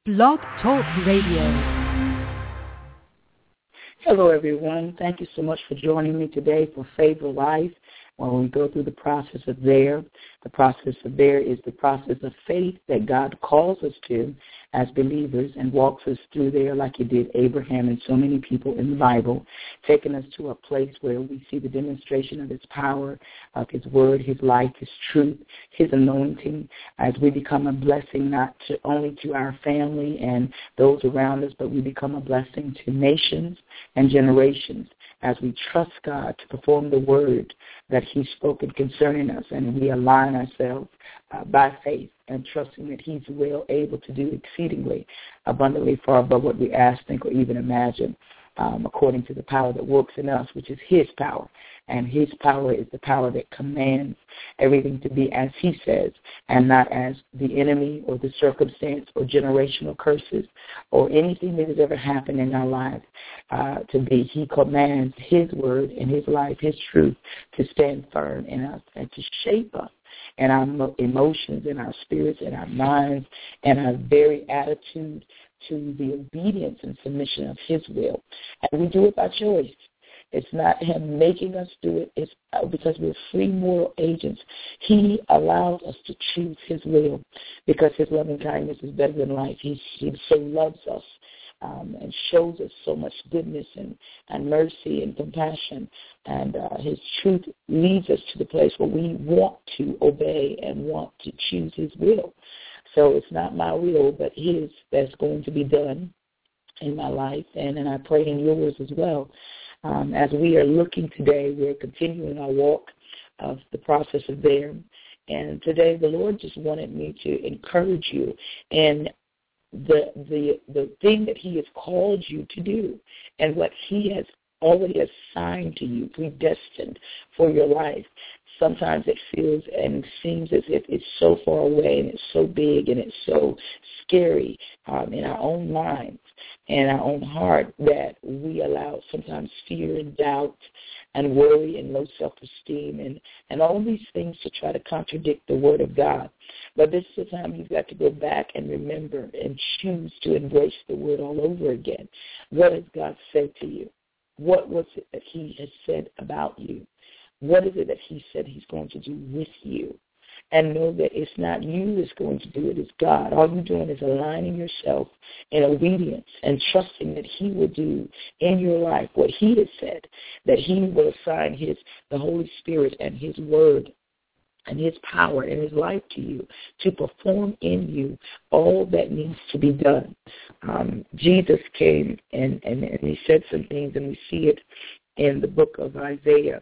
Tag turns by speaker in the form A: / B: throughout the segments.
A: Blog Talk Radio.
B: Hello, everyone. Thank you so much for joining me today for Favor Life. When we go through the process of there is the process of faith that God calls us to as believers and walks us through there like he did Abraham and so many people in the Bible, taking us to a place where we see the demonstration of his power, of his word, his life, his truth, his anointing, as we become a blessing not only to our family and those around us, but we become a blessing to nations and generations as we trust God to perform the word that he's spoken concerning us, and we align ourselves by faith and trusting that he's well able to do exceedingly abundantly far above what we ask, think, or even imagine, according to the power that works in us, which is his power. And his power is the power that commands everything to be as he says and not as the enemy or the circumstance or generational curses or anything that has ever happened in our lives to be. He commands his word and his life, his truth, to stand firm in us and to shape us and our emotions and our spirits and our minds and our very attitude to the obedience and submission of his will. And we do it by choice. It's not him making us do it. It's because we're free moral agents. He allows us to choose his will because his loving kindness is better than life. He so loves us and shows us so much goodness and mercy and compassion. And his truth leads us to the place where we want to obey and want to choose his will. So it's not my will, but his that's going to be done in my life, and I pray in yours as well. As we are looking today, we're continuing our walk of the process of there. And today the Lord just wanted me to encourage you in the thing that he has called you to do and what he has already assigned to you, predestined for your life. Sometimes it feels and seems as if it's so far away and it's so big and it's so scary in our own minds and our own heart that we allow sometimes fear and doubt and worry and low self-esteem and all these things to try to contradict the word of God. But this is the time you've got to go back and remember and choose to embrace the word all over again. What has God said to you? What was it that he has said about you? What is it that he said he's going to do with you? And know that it's not you that's going to do it, it's God. All you're doing is aligning yourself in obedience and trusting that he will do in your life what he has said, that he will assign the Holy Spirit and his word and his power and his life to you to perform in you all that needs to be done. Jesus came and he said some things, and we see it in the book of Isaiah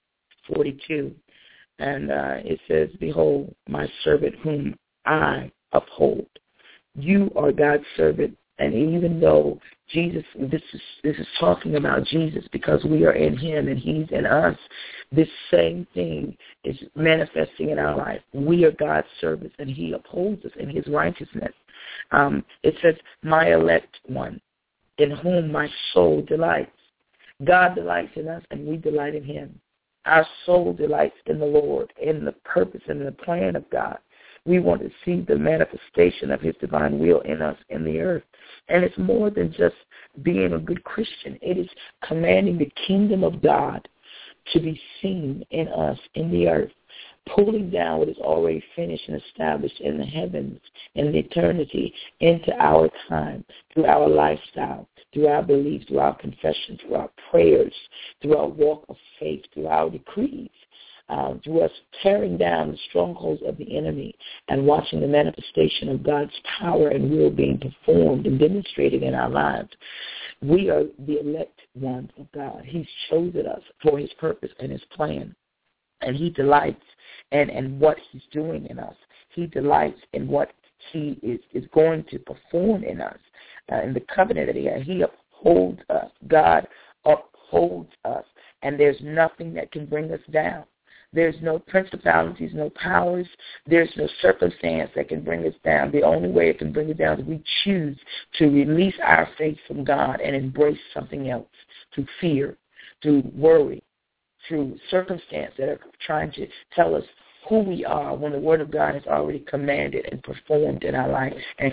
B: 42. And it says, "Behold, my servant whom I uphold." You are God's servant. And even though Jesus, this is talking about Jesus because we are in him and he's in us, this same thing is manifesting in our life. We are God's servants and he upholds us in his righteousness. It says, "My elect one, in whom my soul delights." God delights in us and we delight in him. Our soul delights in the Lord, in the purpose and the plan of God. We want to see the manifestation of his divine will in us in the earth. And it's more than just being a good Christian. It is commanding the kingdom of God to be seen in us in the earth, pulling down what is already finished and established in the heavens, in the eternity, into our time, through our lifestyle, through our beliefs, through our confession, through our prayers, through our walk of faith, through our decrees, through us tearing down the strongholds of the enemy and watching the manifestation of God's power and will being performed and demonstrated in our lives. We are the elect ones of God. He's chosen us for his purpose and his plan, and he delights in what he's doing in us. He delights in what he is going to perform in us. In the covenant that he upholds us. God upholds us, and there's nothing that can bring us down. There's no principalities, no powers. There's no circumstance that can bring us down. The only way it can bring us down is we choose to release our faith from God and embrace something else, through fear, through worry, through circumstance that are trying to tell us who we are when the Word of God has already commanded and performed in our life and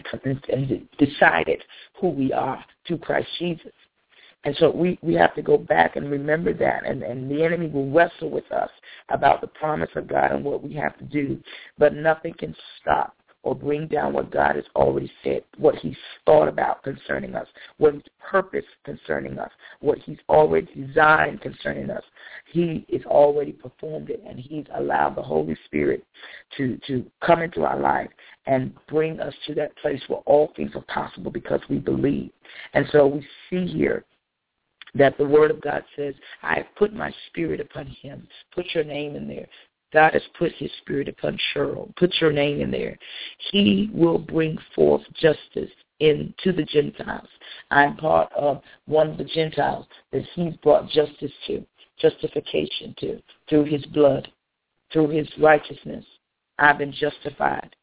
B: decided who we are through Christ Jesus. And so we have to go back and remember that, and the enemy will wrestle with us about the promise of God and what we have to do, but nothing can stop or bring down what God has already said, what he's thought about concerning us, what his purpose concerning us, what he's already designed concerning us. He has already performed it, and he's allowed the Holy Spirit to come into our life and bring us to that place where all things are possible because we believe. And so we see here that the Word of God says, I have put my Spirit upon him. Put your name in there. God has put his Spirit upon Cheryl. Put your name in there. He will bring forth justice into the Gentiles. I'm part of one of the Gentiles that he's brought justice to, justification to, through his blood, through his righteousness. I've been justified.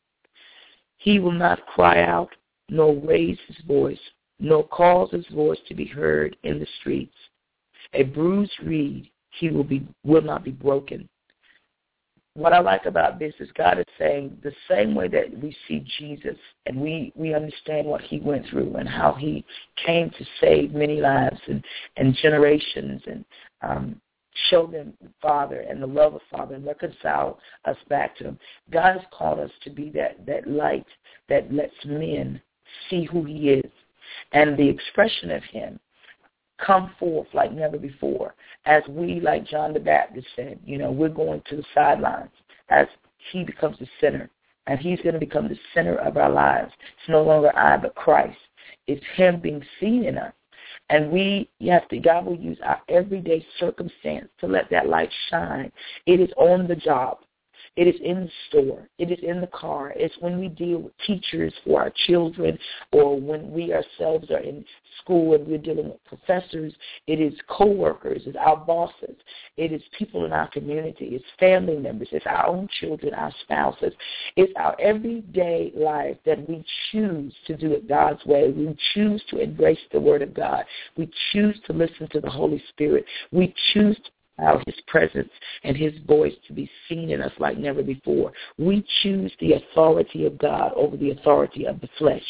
B: He will not cry out, nor raise his voice, nor cause his voice to be heard in the streets. A bruised reed he will not be broken. What I like about this is God is saying the same way that we see Jesus and we understand what he went through and how he came to save many lives and generations and show them the Father and the love of Father and reconcile us back to him. God has called us to be that light that lets men see who he is and the expression of him come forth like never before. As we, like John the Baptist said, we're going to the sidelines as he becomes the center. And he's going to become the center of our lives. It's no longer I, but Christ. It's him being seen in us. And God will use our everyday circumstance to let that light shine. It is on the job. It is in the store. It is in the car. It's when we deal with teachers for our children or when we ourselves are in school and we're dealing with professors. It is coworkers. It's our bosses. It is people in our community. It's family members. It's our own children, our spouses. It's our everyday life that we choose to do it God's way. We choose to embrace the Word of God. We choose to listen to the Holy Spirit. We choose to allow his presence and his voice to be seen in us like never before. We choose the authority of God over the authority of the flesh.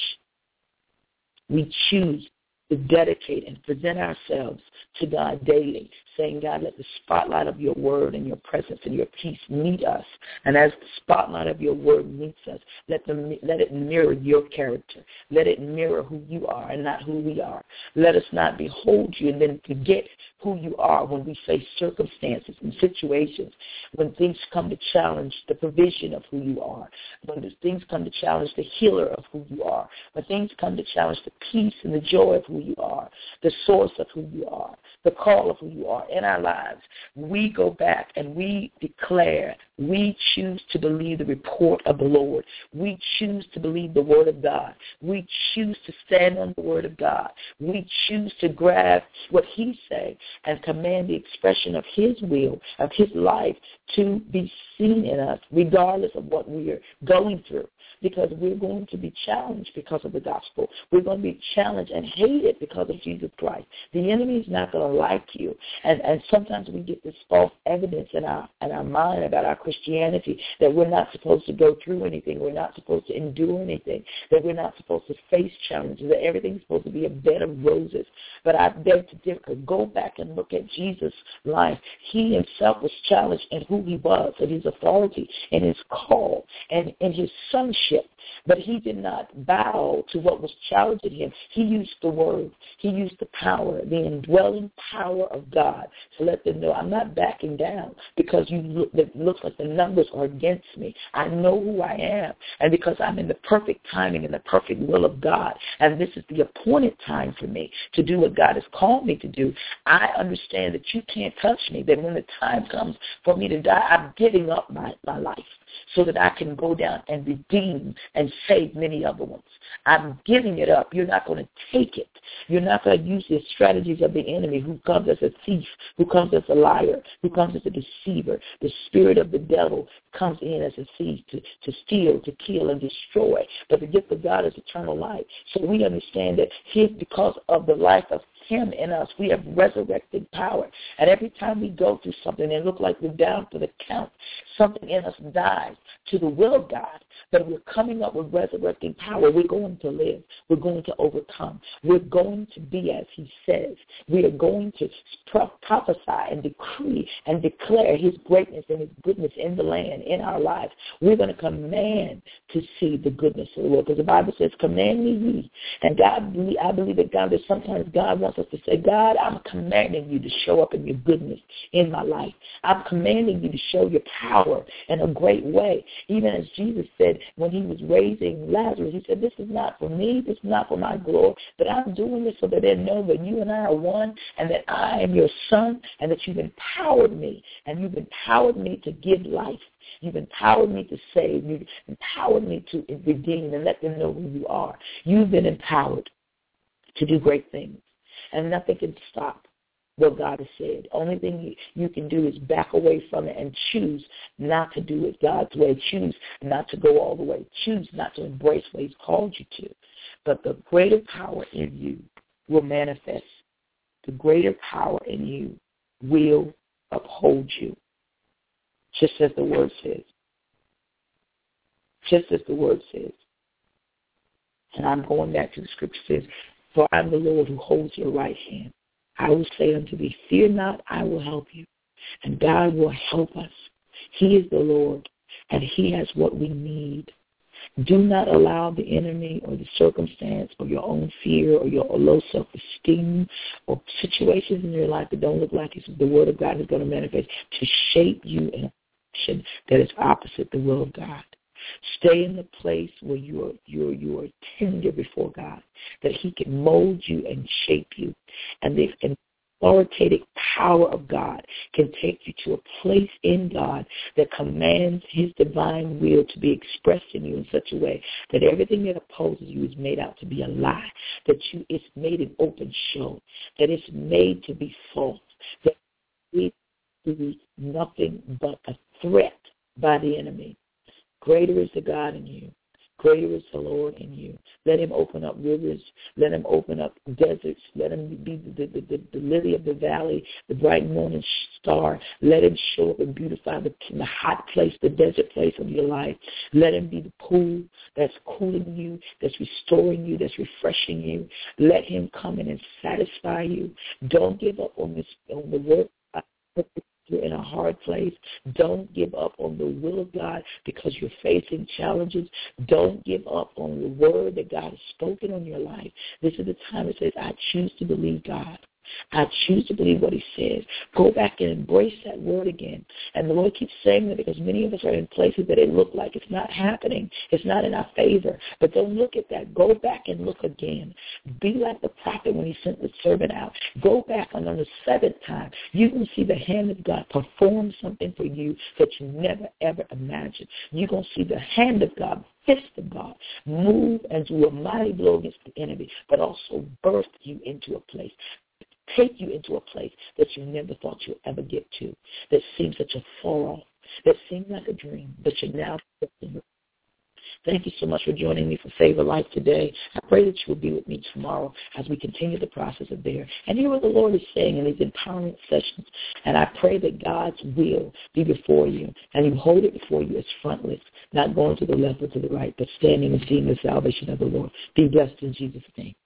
B: We choose to dedicate and present ourselves to God daily, saying, God, let the spotlight of your word and your presence and your peace meet us. And as the spotlight of your word meets us, let it mirror your character. Let it mirror who you are and not who we are. Let us not behold you and then forget who you are when we face circumstances and situations, when things come to challenge the provision of who you are, when things come to challenge the healer of who you are, when things come to challenge the peace and the joy of who you are, the source of who you are, the call of who you are in our lives. We go back and we declare, we choose to believe the report of the Lord. We choose to believe the word of God. We choose to stand on the word of God. We choose to grab what he said and command the expression of his will, of his life to be seen in us, regardless of what we are going through, because we're going to be challenged because of the gospel. We're going to be challenged and hated because of Jesus Christ. The enemy is not going to like you. And sometimes we get this false evidence in our mind about our Christianity that we're not supposed to go through anything, we're not supposed to endure anything, that we're not supposed to face challenges, that everything's supposed to be a bed of roses. But I beg to differ. Go back and look at Jesus' life. He himself was challenged in who he was, in his authority, in his call, and in his sonship. But he did not bow to what was challenging him. He used the word. He used the power, the indwelling power of God to let them know, I'm not backing down because it looks like the numbers are against me. I know who I am. And because I'm in the perfect timing and the perfect will of God, and this is the appointed time for me to do what God has called me to do, I understand that you can't touch me, that when the time comes for me to die, I'm giving up my life so that I can go down and redeem and save many other ones. I'm giving it up. You're not going to take it. You're not going to use the strategies of the enemy who comes as a thief, who comes as a liar, who comes as a deceiver. The spirit of the devil comes in as a thief to steal, to kill, and destroy. But the gift of God is eternal life. So we understand that because of the life of him in us. We have resurrected power. And every time we go through something and look like we're down for the count, something in us dies to the will of God. But we're coming up with resurrecting power. We're going to live. We're going to overcome. We're going to be as he says. We are going to prophesy and decree and declare his greatness and his goodness in the land, in our lives. We're going to command to see the goodness of the Lord. Because the Bible says, command me ye. And I believe that God, that sometimes God wants us to say, God, I'm commanding you to show up in your goodness in my life. I'm commanding you to show your power in a great way. Even as Jesus said when he was raising Lazarus, he said, this is not for me, this is not for my glory, but I'm doing this so that they know that you and I are one, and that I am your son, and that you've empowered me, and you've empowered me to give life. You've empowered me to save. You've empowered me to redeem and let them know who you are. You've been empowered to do great things, and nothing can stop what God has said. Only thing you can do is back away from it and choose not to do it God's way. Choose not to go all the way. Choose not to embrace what he's called you to. But the greater power in you will manifest. The greater power in you will uphold you. Just as the word says. Just as the word says. And I'm going back to the scripture says, for I am the Lord who holds your right hand. I will say unto thee, fear not, I will help you. And God will help us. He is the Lord, and he has what we need. Do not allow the enemy or the circumstance or your own fear or your low self-esteem or situations in your life that don't look like the word of God is going to manifest to shape you in a direction that is opposite the will of God. Stay in the place where you are tender before God, that he can mold you and shape you. And the authoritative power of God can take you to a place in God that commands his divine will to be expressed in you in such a way that everything that opposes you is made out to be a lie, that it's made an open show, that it's made to be false, that it is nothing but a threat by the enemy. Greater is the God in you. Greater is the Lord in you. Let him open up rivers. Let him open up deserts. Let him be the lily of the valley, the bright morning star. Let him show up and beautify the hot place, the desert place of your life. Let him be the pool that's cooling you, that's restoring you, that's refreshing you. Let him come in and satisfy you. Don't give up on the work. You're in a hard place. Don't give up on the will of God because you're facing challenges. Don't give up on the word that God has spoken on your life. This is the time it says, I choose to believe God. I choose to believe what he says. Go back and embrace that word again. And the Lord keeps saying that because many of us are in places that it look like it's not happening. It's not in our favor. But don't look at that. Go back and look again. Be like the prophet when he sent the servant out. Go back and on the seventh time, you can see the hand of God perform something for you that you never, ever imagined. You're going to see the hand of God, fist of God, move and do a mighty blow against the enemy, but also birth you into a place. Take you into a place that you never thought you'd ever get to, that seems such a far off, that seems like a dream, but you're now. Thank you so much for joining me for Favor Life today. I pray that you will be with me tomorrow as we continue the process of there. And hear what the Lord is saying in these empowerment sessions. And I pray that God's will be before you, and you hold it before you as frontless, not going to the left or to the right, but standing and seeing the salvation of the Lord. Be blessed in Jesus' name.